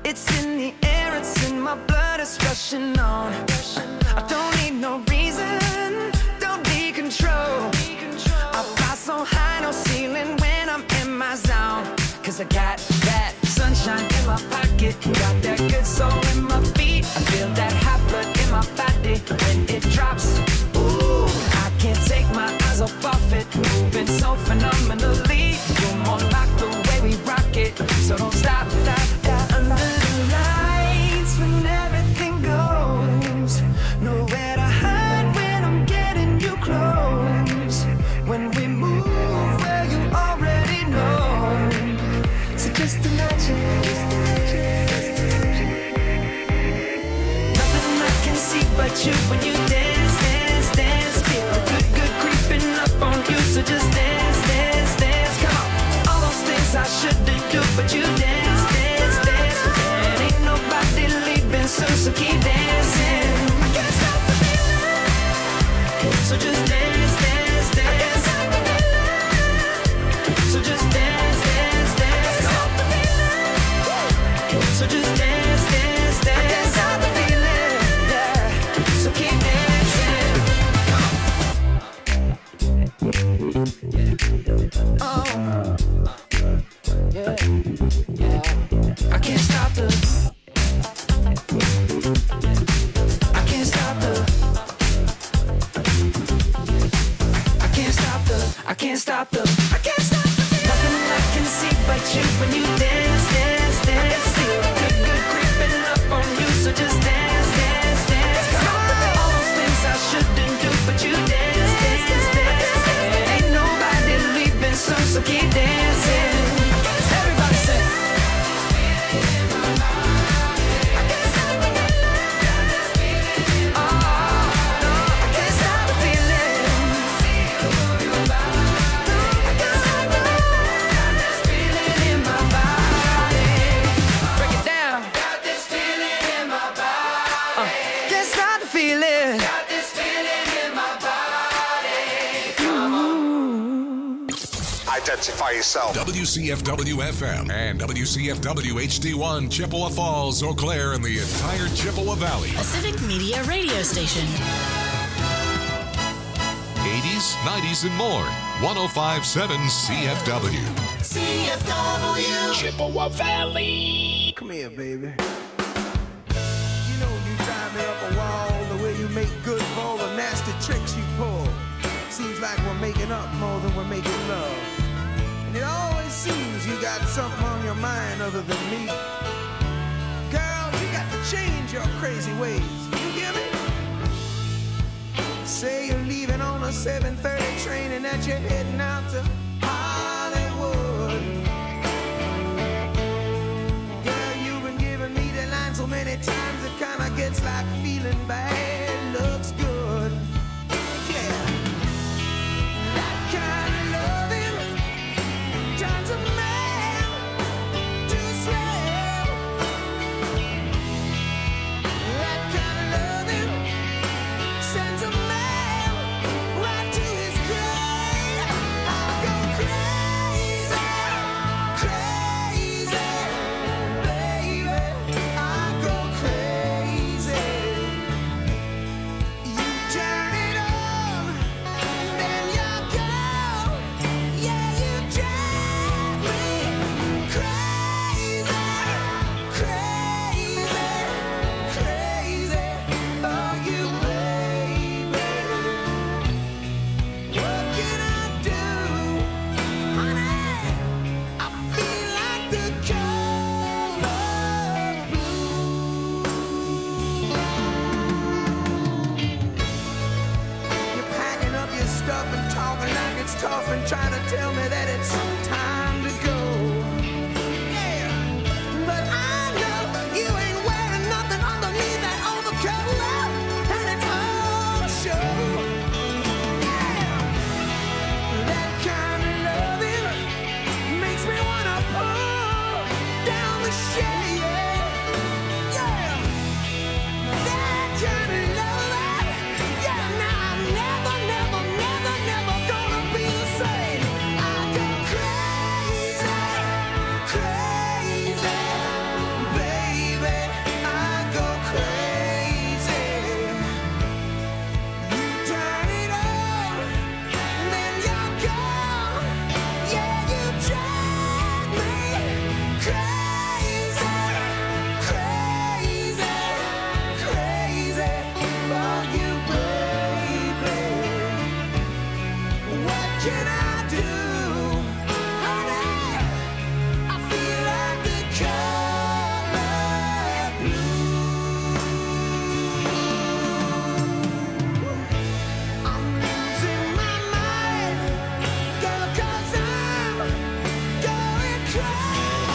It's in the air, it's in my blood, it's rushing on. I don't need no reason, don't need control. I fly so high, no ceiling when I'm in my zone. Cause I got that sunshine in my pocket, got that good soul in my feet. I feel that hot blood in my body when it drops. Ooh, I can't take my eyes off of it, moving so phenomenally. You're more like the way we rock it, so don't stop, stop, stop. Under the lights when everything goes, nowhere to hide when I'm getting you close. When we move, well you already know. So just imagine, nothing I can see but you when you dance, dance, dance. Feel the good, good creeping up on you. So just dance, dance, dance. Come on, all those things I shouldn't do, but you dance, dance, dance. And ain't nobody leaving soon, so keep dancing. I can't stop the feeling. So just dance, dance, dance. I can't stop the feeling. So just dance, dance, dance. Stop the feeling. So just dance, dance, dance. I can't stop the feeling. Yeah. So keep dancing. Oh. Yeah. Yeah. I can't stop the. I can't stop the. I can't stop the. I can't stop the. I can't stop the. Nothing I can see but you when you dance, dance, dance. Feel good, good creeping up on you. So just dance, dance, dance. All those things I shouldn't do, but you dance, dance, dance. Ain't nobody leaving soon, so keep dancing. Everybody say. Identify yourself. WCFW FM and WCFW HD1 Chippewa Falls, Eau Claire, and the entire Chippewa Valley. A civic media radio station. 80s, 90s, and more. 105.7 CFW. CFW. Chippewa Valley. Come here, baby. You know you drive me up a wall, the way you make good for all the nasty tricks you pull. Seems like we're making up more than we're making love. And it always seems you got something on your mind other than me. Girl, you got to change your crazy ways. You hear me? Say you're leaving on a 7:30 train and that you're heading out to Hollywood. Girl, you've been giving me the line so many times it kinda gets like feeling bad looks good. Yeah. That kind of loving turns a man to a slave. That kind of loving sends a man right to his grave. I go crazy, crazy, baby. I go crazy. You turn it on, then you go. Yeah, you drive me crazy, crazy, crazy. Oh, you baby. What can I do, honey? I feel like the color blue. You're packing up your stuff and talking like it's tough and trying to tell me that it's time to go. Yeah, but I know you ain't wearing nothing underneath that overcoat, and it's all show. Yeah, that kind of loving makes me wanna pull down the shade. Yeah, that kind of loving. Yeah, now I'm never, never, never, never gonna be the same. can I do? Honey, I feel like the color blue. I'm losing my mind, girl, 'cause I'm going crazy.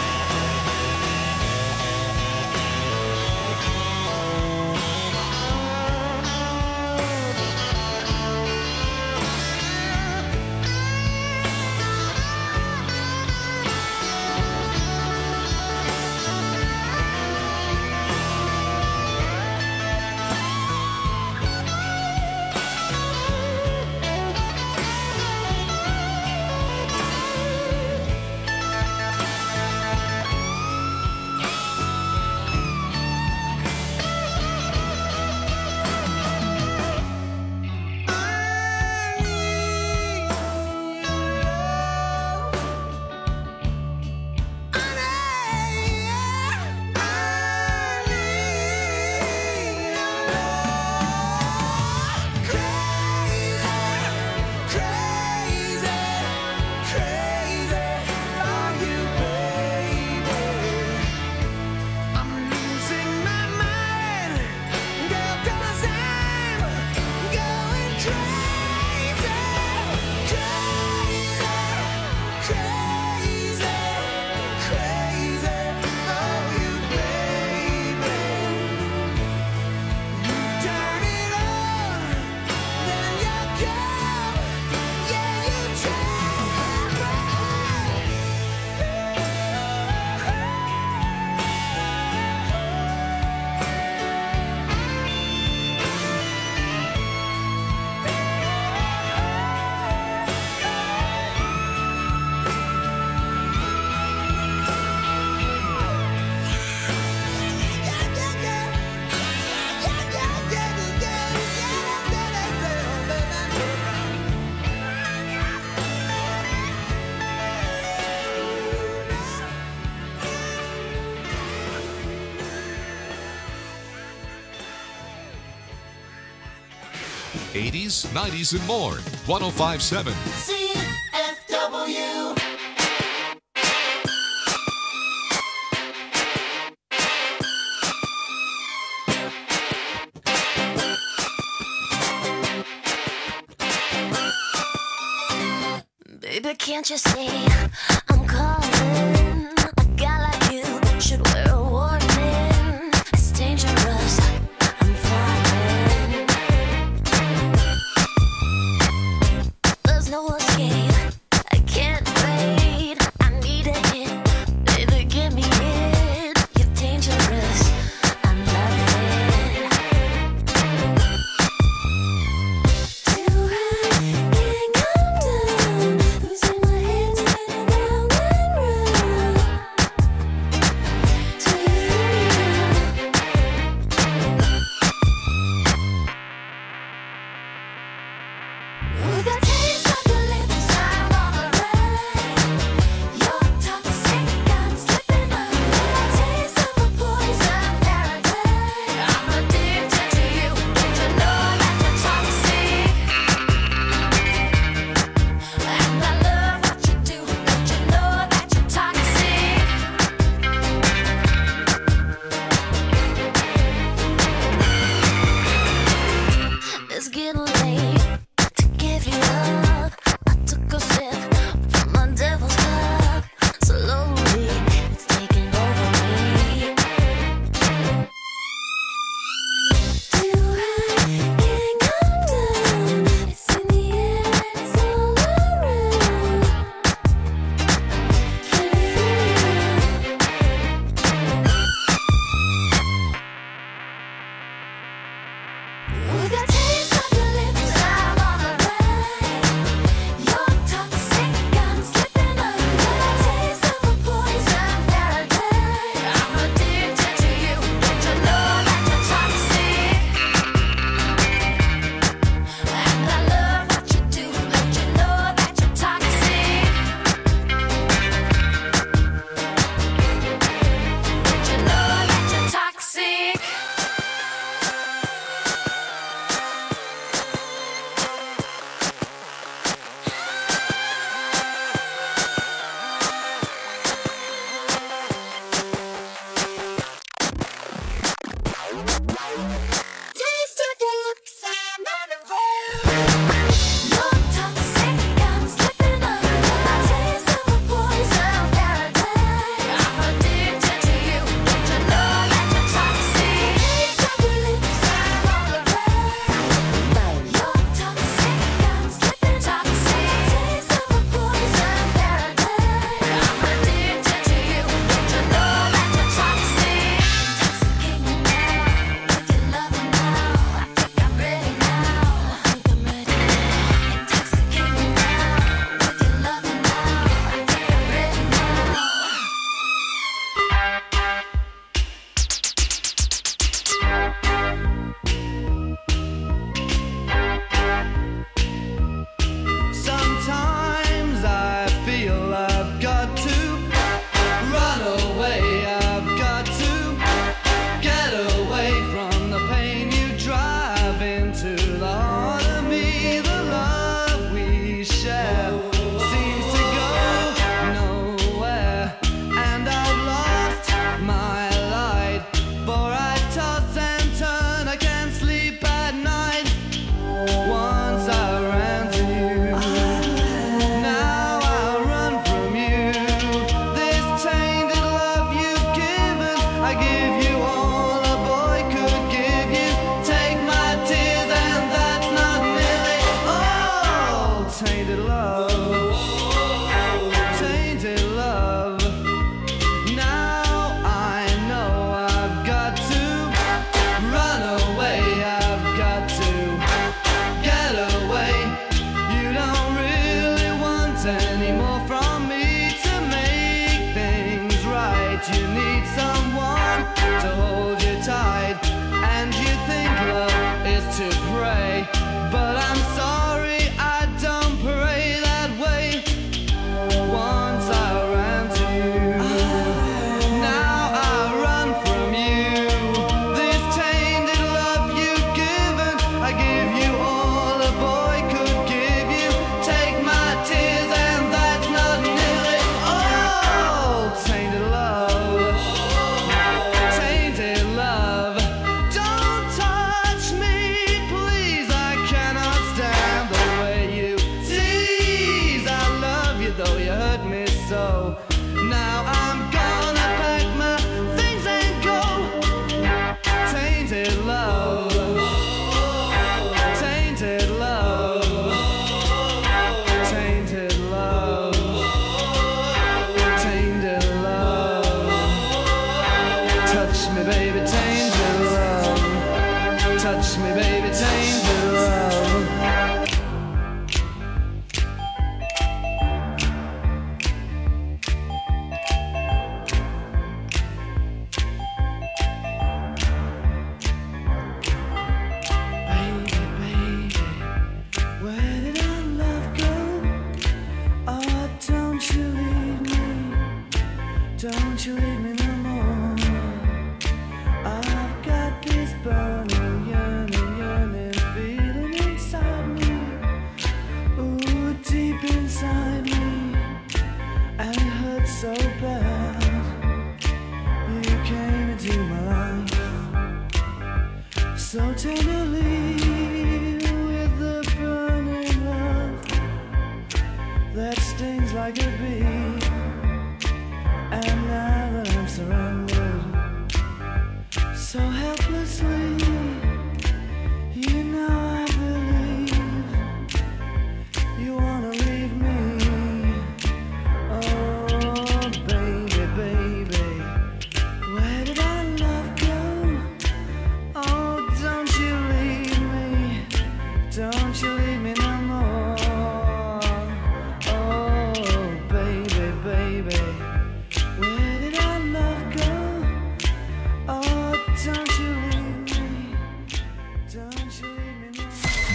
'80s, '90s, and more. 105.7. CFW. Baby, can't you see I'm calling? A guy like you should wear a warning. It's dangerous. I'm falling. There's no escape. I can't wait. I need a hit. Baby, give me it. You're dangerous. I'm loving it. Too high, can't come down. Losing my head, spinning round.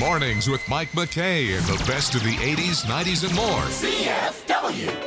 Mornings with Mike McKay and the best of the 80s, 90s, and more. CFW.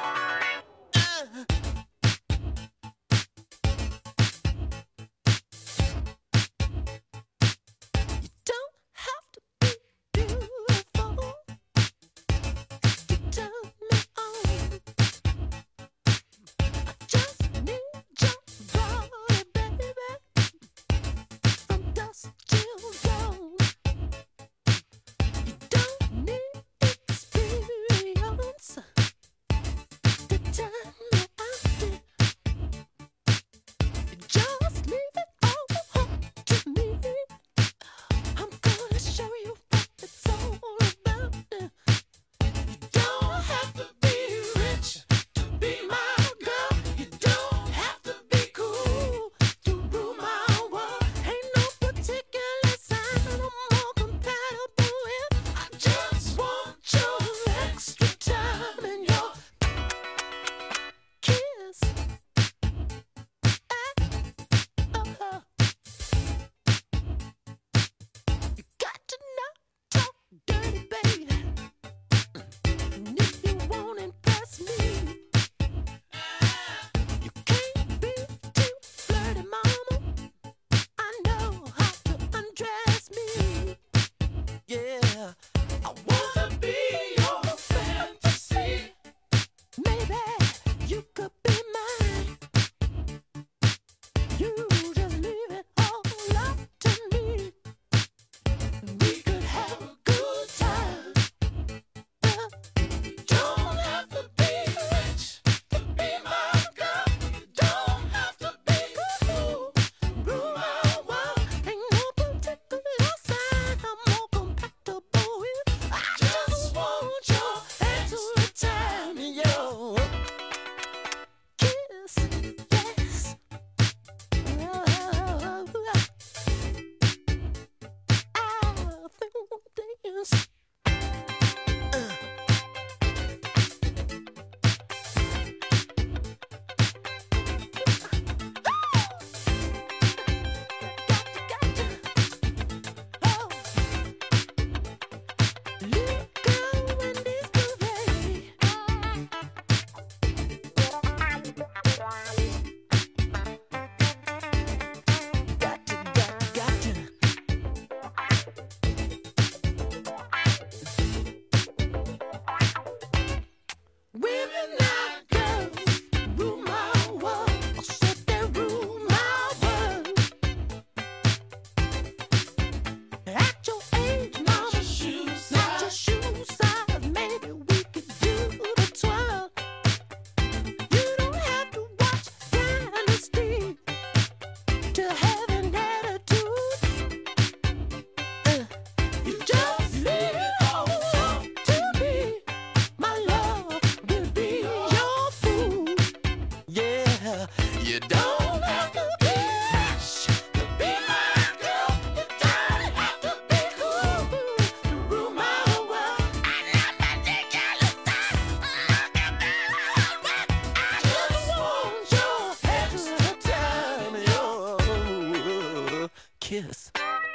Kiss.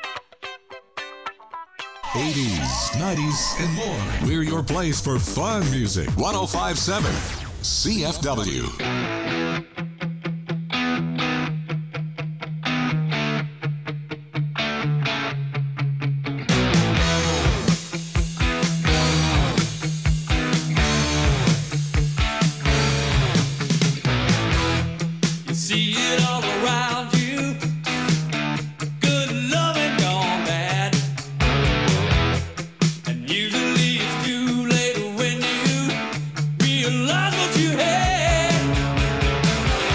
80s, 90s, and more. We're your place for fun music. 105.7 CFW. Realize what you had.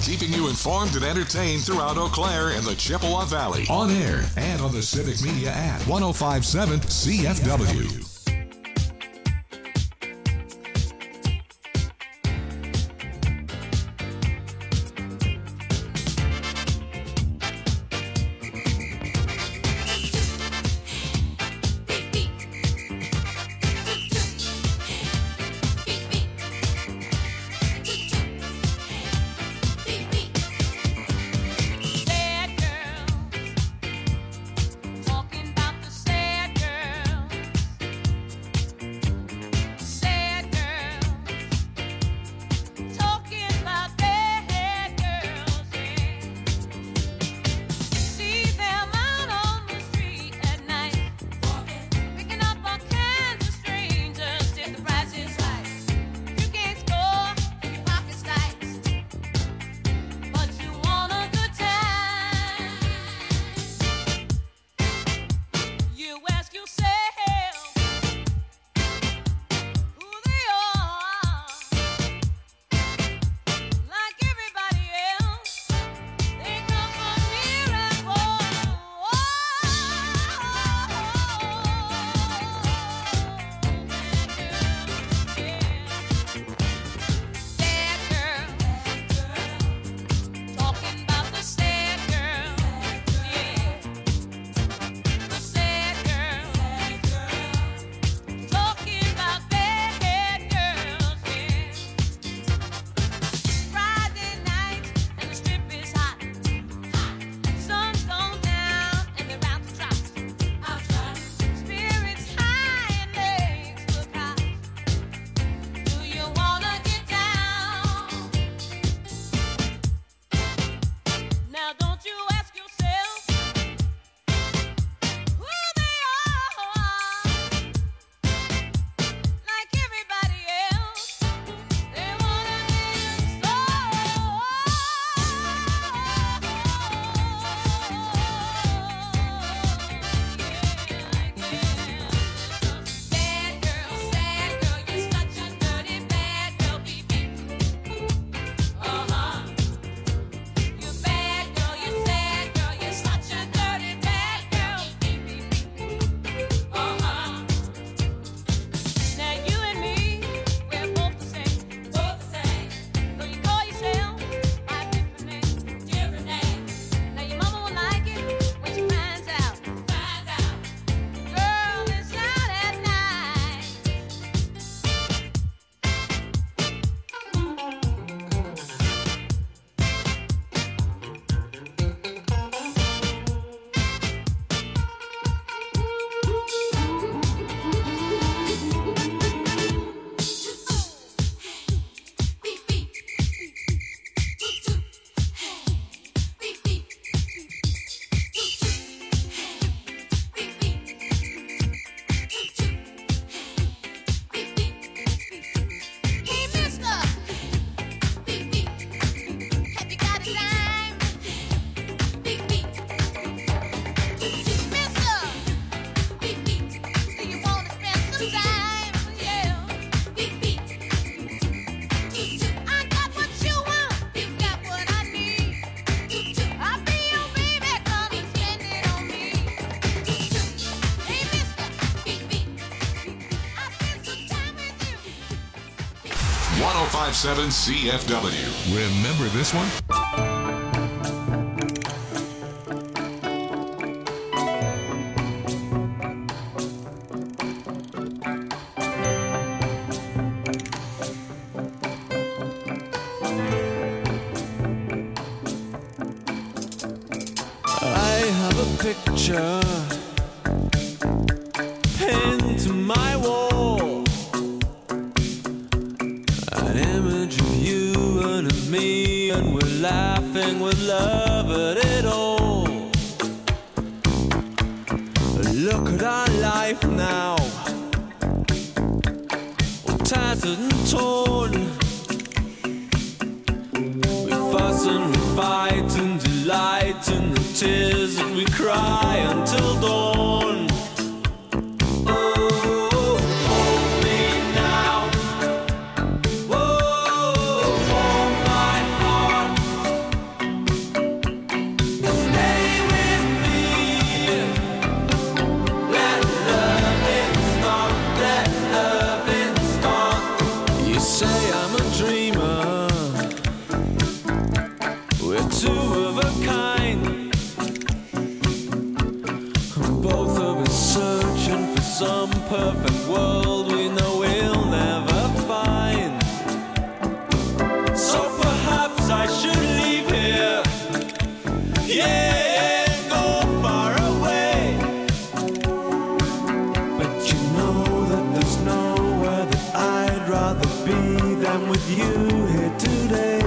keeping you informed and entertained throughout Eau Claire and the Chippewa Valley. On air and on the Civic Media app. 105.7 CFW. Talking about the sad 1057 CFW. Remember this one? I have a picture pinned to my wall, an image of you and of me, and we're laughing with love at it all. Look at our life now, all tattered and torn. We fuss and we fight and delight in the tears that we cry until dawn. Oh, hold me now. Oh, warm my heart. dreamer. We're two of a kind. Both of us searching for some perfect world we know we'll never find. So perhaps I should leave here. Yeah, go far away. But you know that there's nowhere that I'd rather be than with you here today.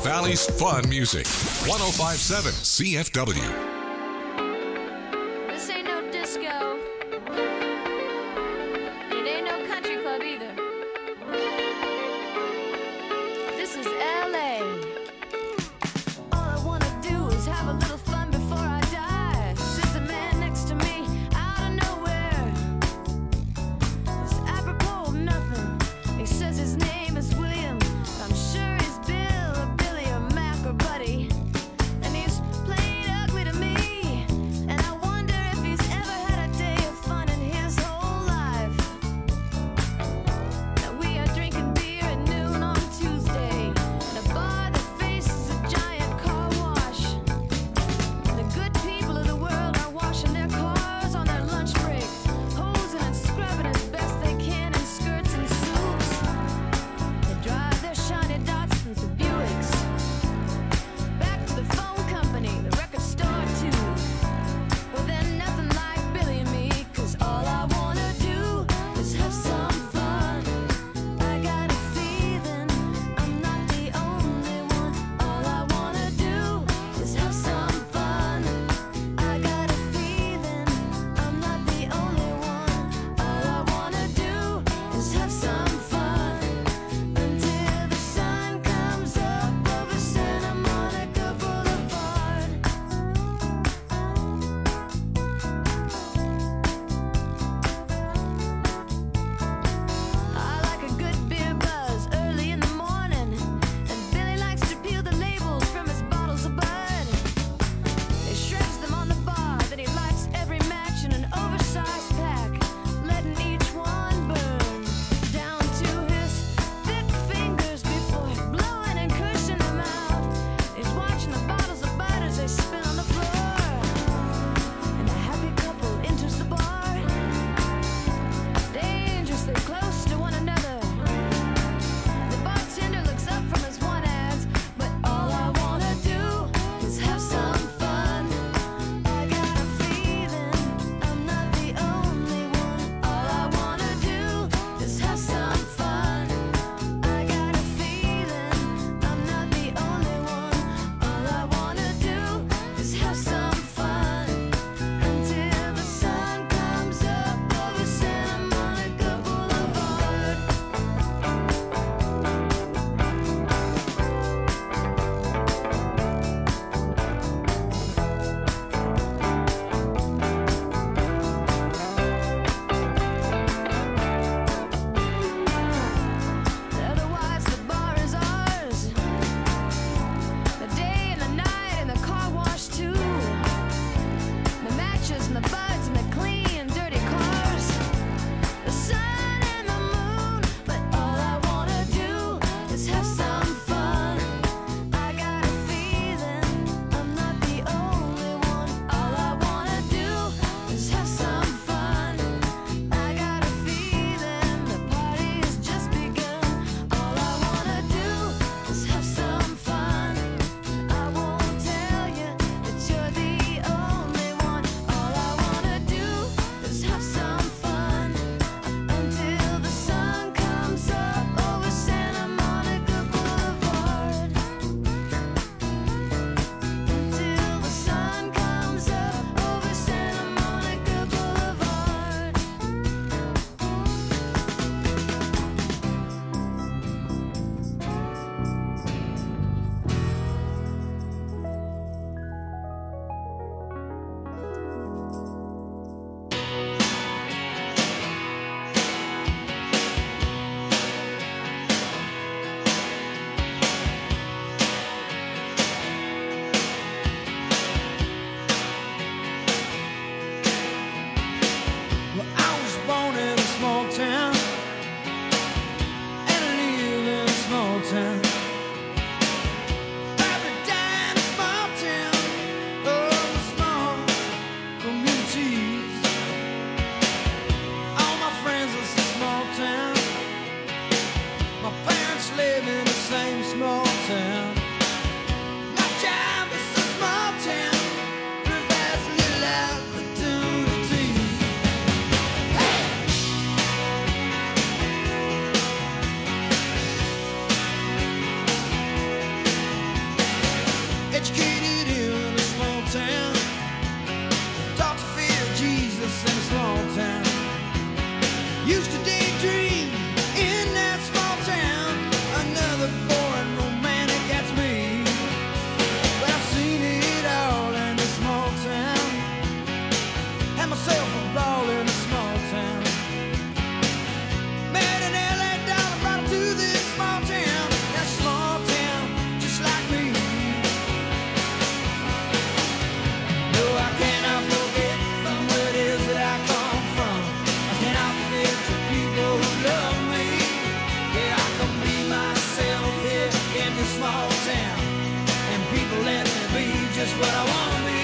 Valley's fun music. 1057 CFW. This ain't no disco. It ain't no country club either. This is LA. All I wanna do is have a little fun before I die. Sits a man next to me out of nowhere. It's apropos of nothing. He says his name is William. I'm sure he's Bill or Billy or Mac or Buddy. And he's playing ugly to me. And I wonder if he's ever had a day of fun in his whole life. Now we are drinking beer at noon on Tuesday in a bar that faces a giant car wash. The good people of the world are washing their cars on their lunch break, hosing and scrubbing as best they can in skirts and suits. They drive their shiny Datsuns or Buicks back to the phone company, the record store too. Well, they're nothing like Billy and me, 'cause all I wanna do is have some fun. I got a feeling I'm not the only one. All I wanna do is have some fun. I got a feeling I'm not the only one. All I wanna do is have some fun until the sun comes up over Santa Monica Boulevard. I like a good beer buzz early in the morning, and Billy likes to peel the labels from his bottles of Bud. He shreds them on the bar, then he lights every match in an oversized pack, letting each one burn down to his thick fingers before blowing and cushing them out. He's watching the bottles of Bud as they spin on the floor, and a happy couple enters the bar, dangerously close to one another. The bartender looks up from his one ads, but all I wanna do is have some fun. I got a feeling I'm not the only one. All I wanna do is have some fun. I got a feeling I'm not the only one. All I wanna do is have some fun until the sun comes up over Santa Monica Boulevard. Otherwise the bar is ours, the day and the night and the car wash too, the matches and the buds and the clean dirty cars, the sun and the moon. But all I wanna do is have some fun. I got a feeling I'm not the only one. All I wanna do is have some fun. I got a feeling the party has just begun. All I wanna do is have some fun. I won't tell you that you're the only one. All I wanna do is have some fun until the sun comes up over Santa Monica Boulevard. Until the sun comes up over Santa Monica Boulevard. Well, I was born in a small town, and I live in a small town. Probably die in a small town, oh, small communities. All my friends are from small town. My parents live in the same small town. My job is a small town, provides little opportunity. just what I wanna be.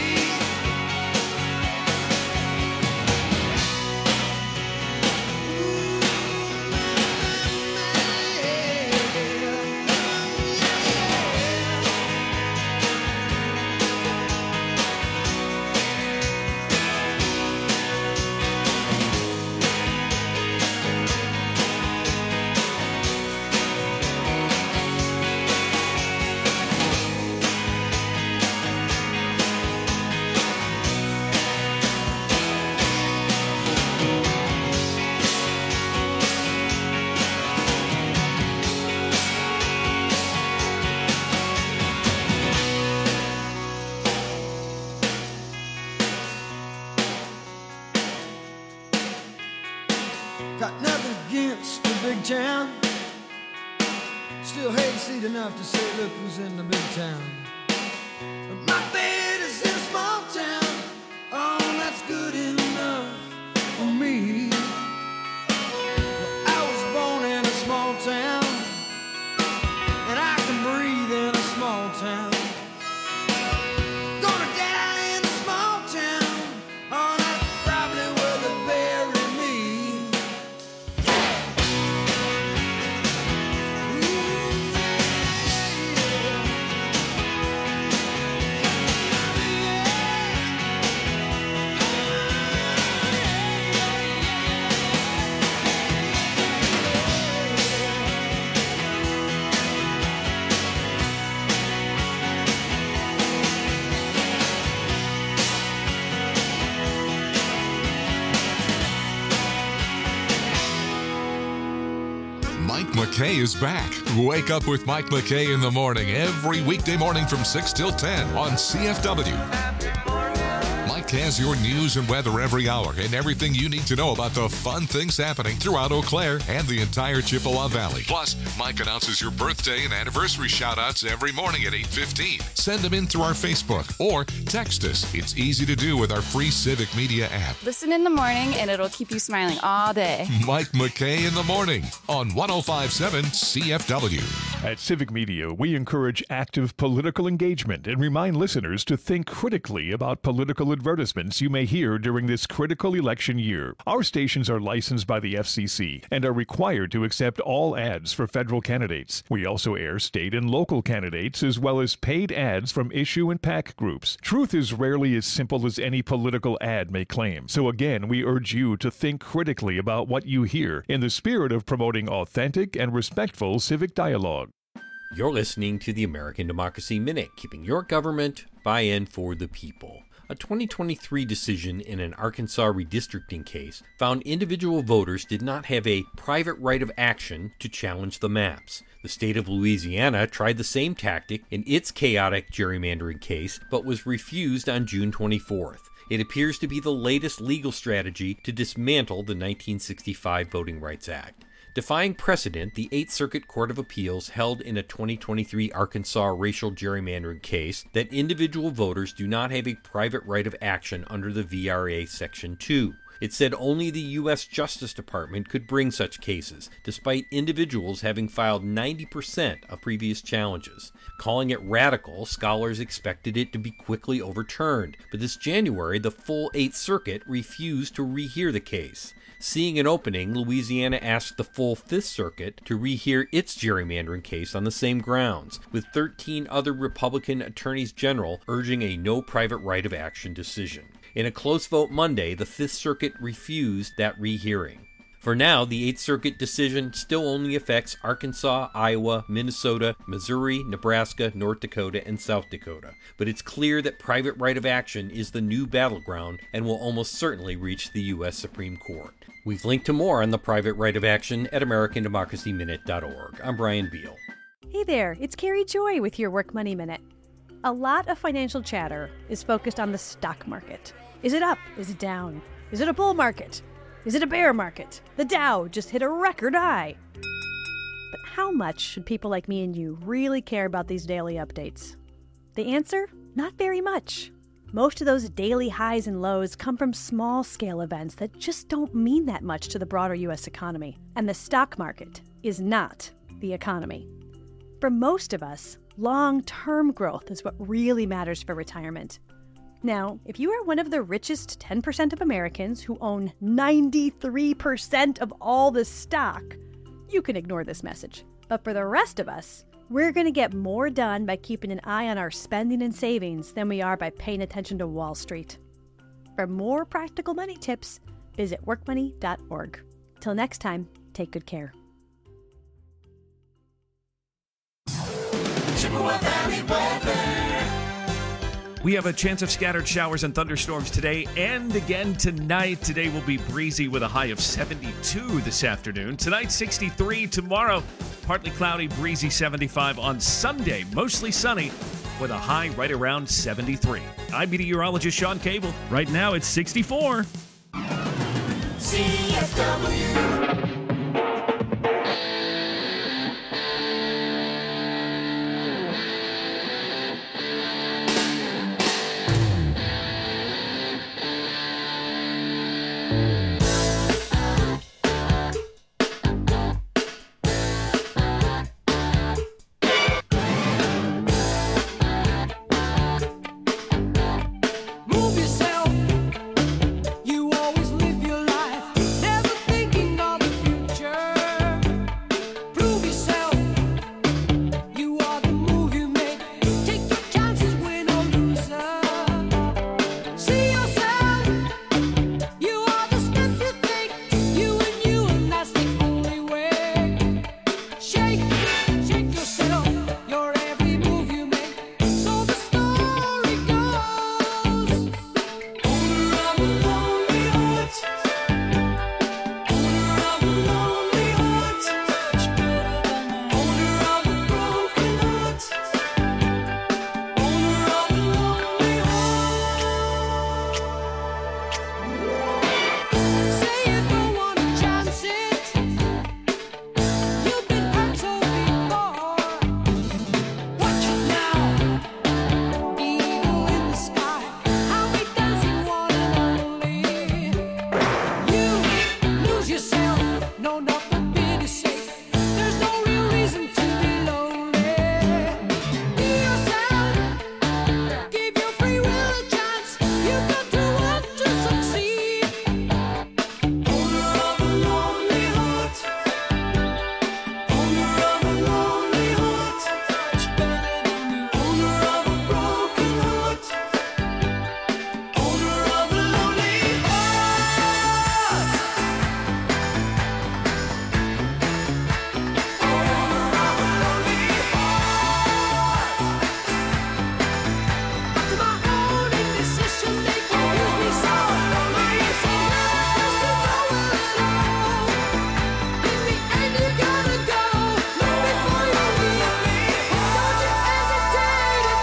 Got nothing against the big town. Still hayseed enough to say, look who's in the big town. But my bed is in a small town. Oh, that's good enough for me. Well, I was born in a small town, and I can breathe in a small town. Gonna die in a small town. Oh, that's probably where they bury me. Mike McKay is back. Wake up with Mike McKay in the morning every weekday morning from 6 till 10 on CFW. Mike has your news and weather every hour and everything you need to know about the fun things happening throughout Eau Claire and the entire Chippewa Valley. Plus, Mike announces your birthday and anniversary shout-outs every morning at 8:15. Send them in through our Facebook or text us. It's easy to do with our free Civic Media app. Listen in the morning and it'll keep you smiling all day. Mike McKay in the morning on 105.7 CFW. At Civic Media, we encourage active political engagement and remind listeners to think critically about political advertisements you may hear during this critical election year. Our stations are licensed by the FCC and are required to accept all ads for federal candidates. We also air state and local candidates as well as paid ads from issue and PAC groups. Truth is rarely as simple as any political ad may claim. So again, we urge you to think critically about what you hear in the spirit of promoting authentic and respectful civic dialogue. You're listening to the American Democracy Minute, keeping your government by and for the people. A 2023 decision in an Arkansas redistricting case found individual voters did not have a private right of action to challenge the maps. The state of Louisiana tried the same tactic in its chaotic gerrymandering case, but was refused on June 24th. It appears to be the latest legal strategy to dismantle the 1965 Voting Rights Act. Defying precedent, the 8th Circuit Court of Appeals held in a 2023 Arkansas racial gerrymandering case that individual voters do not have a private right of action under the VRA Section 2. It said only the U.S. Justice Department could bring such cases, despite individuals having filed 90% of previous challenges. Calling it radical, scholars expected it to be quickly overturned, but this January, the full 8th Circuit refused to rehear the case. Seeing an opening, Louisiana asked the full 5th Circuit to rehear its gerrymandering case on the same grounds, with 13 other Republican attorneys general urging a no private right of action decision. In a close vote Monday, the 5th Circuit refused that rehearing. For now, the 8th Circuit decision still only affects Arkansas, Iowa, Minnesota, Missouri, Nebraska, North Dakota, and South Dakota. But it's clear that private right of action is the new battleground and will almost certainly reach the U.S. Supreme Court. We've linked to more on the private right of action at AmericanDemocracyMinute.org. I'm Brian Beal. Hey there, it's Carrie Joy with your Work Money Minute. A lot of financial chatter is focused on the stock market. Is it up? Is it down? Is it a bull market? Is it a bear market? The Dow just hit a record high. But how much should people like me and you really care about these daily updates? The answer? Not very much. Most of those daily highs and lows come from small-scale events that just don't mean that much to the broader U.S. economy. And the stock market is not the economy. For most of us, Long-term growth is what really matters for retirement. Now, if you are one of the richest 10% of Americans who own 93% of all the stock, you can ignore this message. But for the rest of us, we're going to get more done by keeping an eye on our spending and savings than we are by paying attention to Wall Street. For more practical money tips, visit workmoney.org. Till next time, take good care. Chippewa Valley weather. We have a chance of scattered showers and thunderstorms today and again tonight. Today will be breezy with a high of 72 this afternoon. Tonight, 63. Tomorrow, partly cloudy, breezy 75. On Sunday, mostly sunny with a high right around 73. I'm meteorologist Sean Cable. Right now, it's 64. CFW. Move yourself. You always live your life, never thinking of the future. Prove yourself. You are the move you make. Take your chances, win or loser. See yourself. You are the steps you take. You, and that's the only way. Shake yourself. Your every move you make. So the story goes. Owner of a lonely heart. Owner of a lonely heart. Owner of a broken heart. Owner of a lonely heart. Say you don't wanna chance it. You've been hurt so before. Watch it now. Eagle in the sky. I'll be dancing one and only. You lose yourself. No, nothing to say. There's no real reason to be lonely. Be yourself. Give your free will a chance. You've got to want to succeed. Owner of a lonely heart. Owner of a lonely heart. Owner of a broken heart. Owner of a lonely heart. My own indecision making use me so lonely. So lost to nowhere at all. In the end you gotta go. Not before you leave me. Don't you hesitate at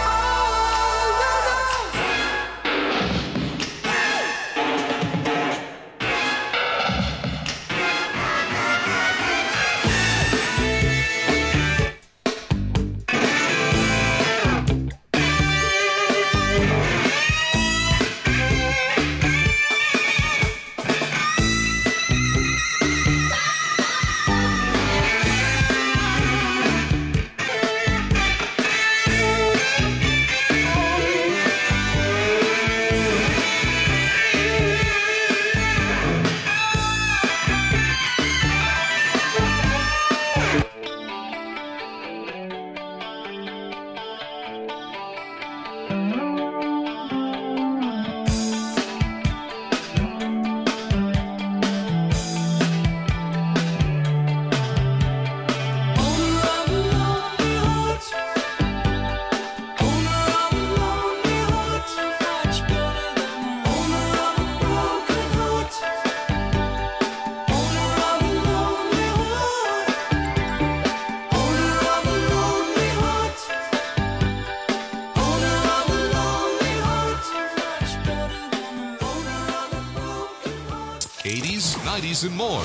and more.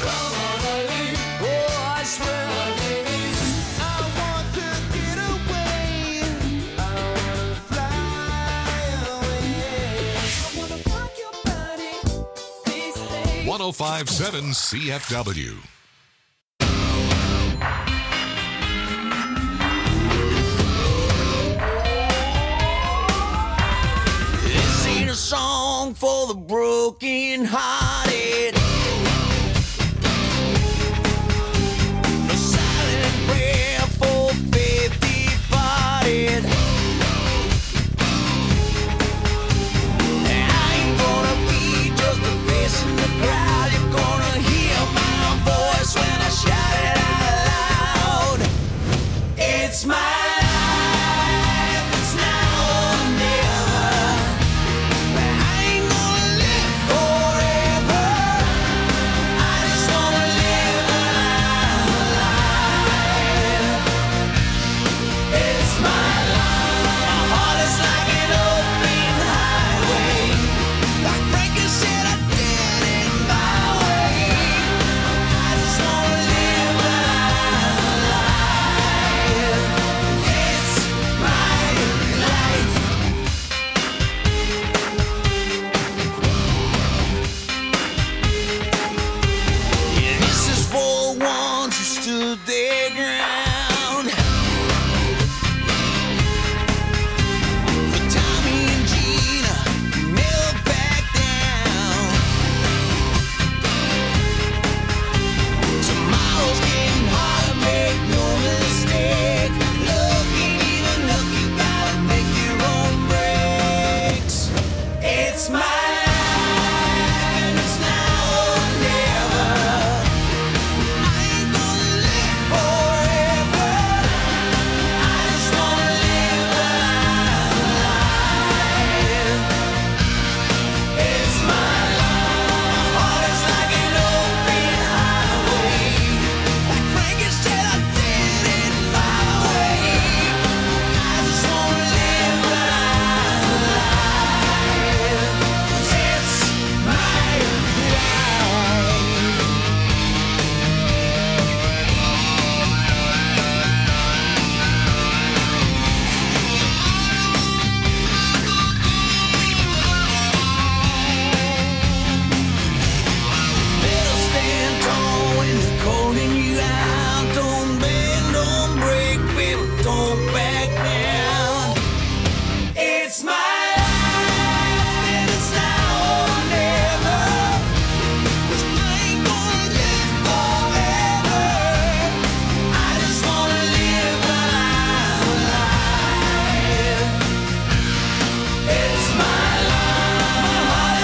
I 105.7 CFW. for the broken hearted. No silent prayer for faith departed. I ain't gonna be just a face in the crowd. You're gonna hear my voice when I shout it out loud. It's my